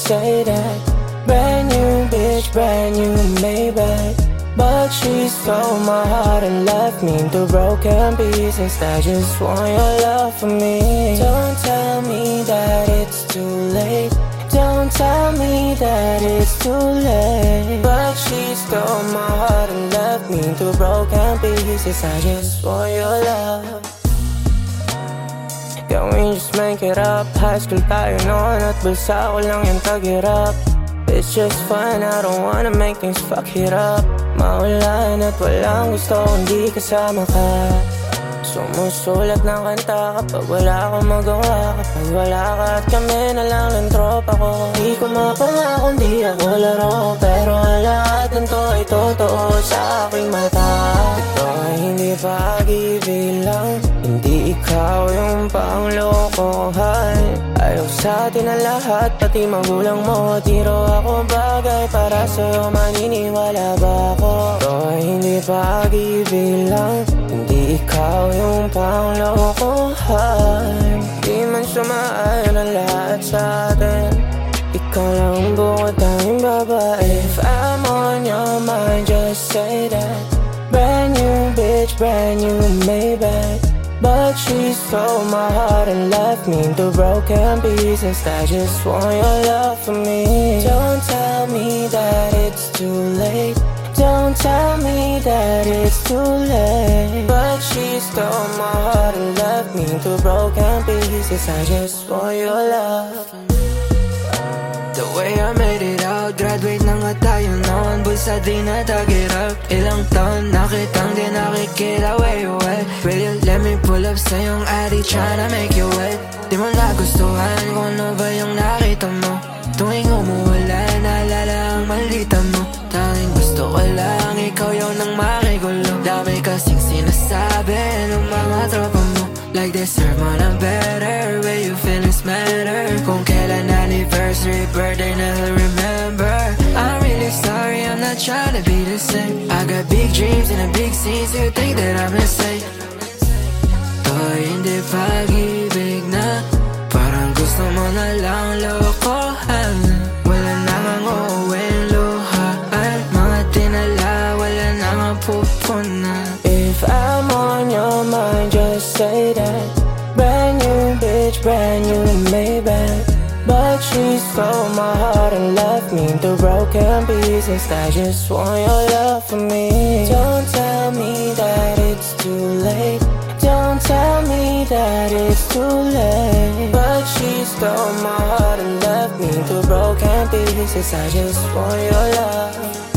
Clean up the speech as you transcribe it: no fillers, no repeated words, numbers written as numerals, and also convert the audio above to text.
say that. Brand new bitch, brand new Maybach. But she stole my heart and left me into broken pieces. I just want your love for me. Don't tell me that it's too late. Don't tell me that it's too late. But she stole my heart and left me into broken pieces. I just want your love. Can we just make it up? High school tayo noon at bulsa ko lang yung tagirap. It's just fun, I don't wanna make things fuck it up. Maulan at walang gusto kung di kasama ka. Sumusulat ng kanta kapag wala akong magawa. Kapag wala ka at kami na lang ng tropa ko. Di ko mapangako di ako laro, pero ang lahat ng to ay totoo sa aking mata. Ito ay hindi pag-ibig lang, hindi ikaw yung panglokohan. Ayaw sa atin ang lahat, pati magulang mo. Tiro ako bagay para sa'yo, maniniwala ba ako? Ito ay hindi pag-ibig lang, hindi ikaw yung panglokohan. Di man sumaayon ang lahat sa atin, ikaw lang bukod tanging babae. If I'm on your mind, just say that. Brand new bitch, brand new Maybach. But she stole my heart and left me into broken pieces. I just want your love for me. Don't tell me that it's too late. Don't tell me that it's too late. But she stole my heart and left me into broken pieces. I just want your love. The way I made it out, graduate na nga tayo noon. Bulsa di na tagirap, ilang taon nakitang di nakikita. Where you at? Will you let me pull up sa yung attic, tryna make you wet? Di mo nagustuhan kung ano ba yung nakita mo. Tuwing umuulan, naalala ang maldita mo. Tanging gusto ko lang, ikaw yung nang makigulo. Dami kasing sinasabi ng mga tropa mo, like they deserve more than better. Where you feelings matter. Kung kailan anniversary, birthday na he'll remember. I'm really sorry, I'm not trying to be the same. I got big dreams and a big scene, so you think that I'm insane. To hindi pag-ibig na, parang gusto mo na lang lokohan. Wala namang uuwing luhaan, mga tinala, wala namang pupunan. If I'm on your mind, just say that. Brand new bitch, brand new Maybach. But she stole my heart and left me into broken pieces. I just want your love for me. Don't tell me that it's too late. Don't tell me that it's too late. But she stole my heart and left me into broken pieces. I just want your love.